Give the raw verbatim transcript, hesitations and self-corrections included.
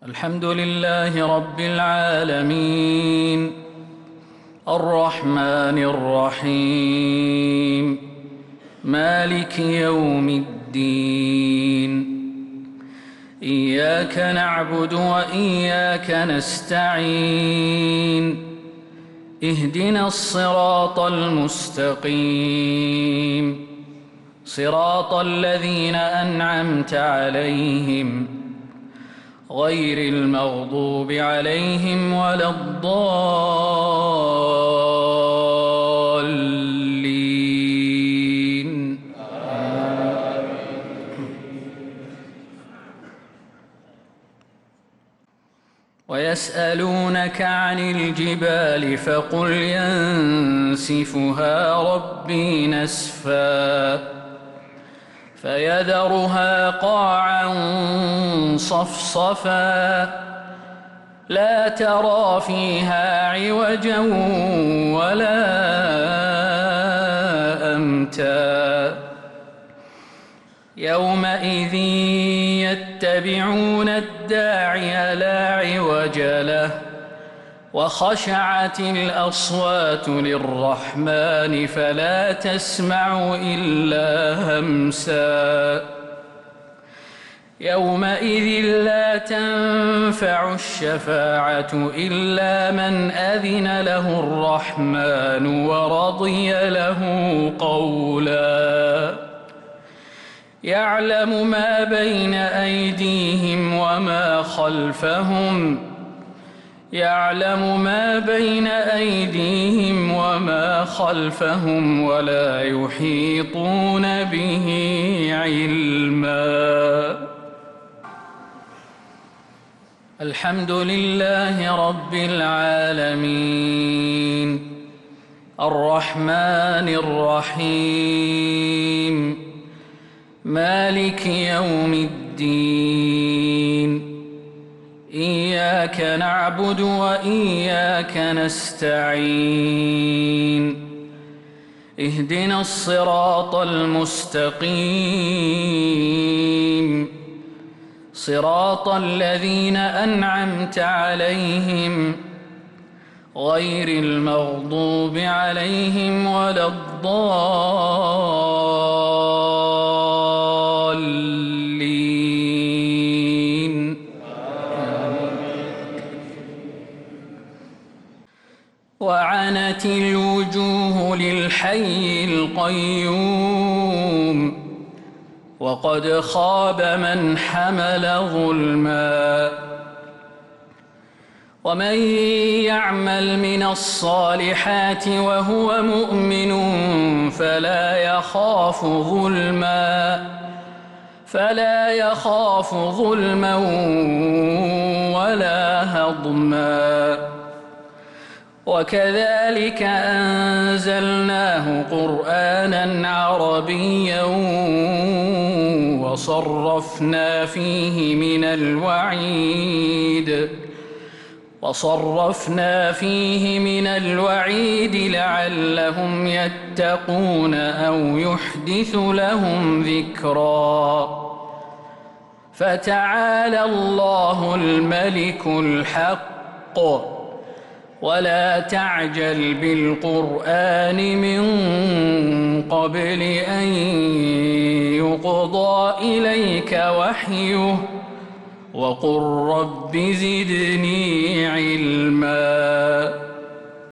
الحمد لله رب العالمين الرحمن الرحيم مالك يوم الدين إياك نعبد وإياك نستعين اهدنا الصراط المستقيم صراط الذين أنعمت عليهم غير المغضوب عليهم ولا الضالين ويسألونك عن الجبال فقل ينسفها ربي نسفا فيذرها قاعا صفصفا لا ترى فيها عوجا ولا أمتا يومئذ يتبعون الداعي لا عوج له وخشعت الأصوات للرحمن فلا تسمع إلا همسا يومئذ لا تنفع الشفاعة إلا من أذن له الرحمن ورضي له قولا يعلم ما بين أيديهم وما خلفهم يعلم ما بين أيديهم وما خلفهم ولا يحيطون به علما الحمد لله رب العالمين الرحمن الرحيم مالك يوم الدين إياك نعبد وإياك نستعين اهدنا الصراط المستقيم صراط الذين أنعمت عليهم غير المغضوب عليهم ولا الضالين وعنت الوجوه للحي القيوم وقد خاب من حمل ظلما ومن يعمل من الصالحات وهو مؤمن فلا يخاف ظلما فلا يخاف ظلما ولا هضما وكذلك أنزلناه قرآنا عربيا وصرفنا فيه من الوعيد وصرفنا فيه من الوعيد لعلهم يتقون أو يحدث لهم ذكرا فتعالى الله الملك الحق ولا تعجل بالقرآن من قبل أن يقضى إليك وحيه وقل رب زدني علما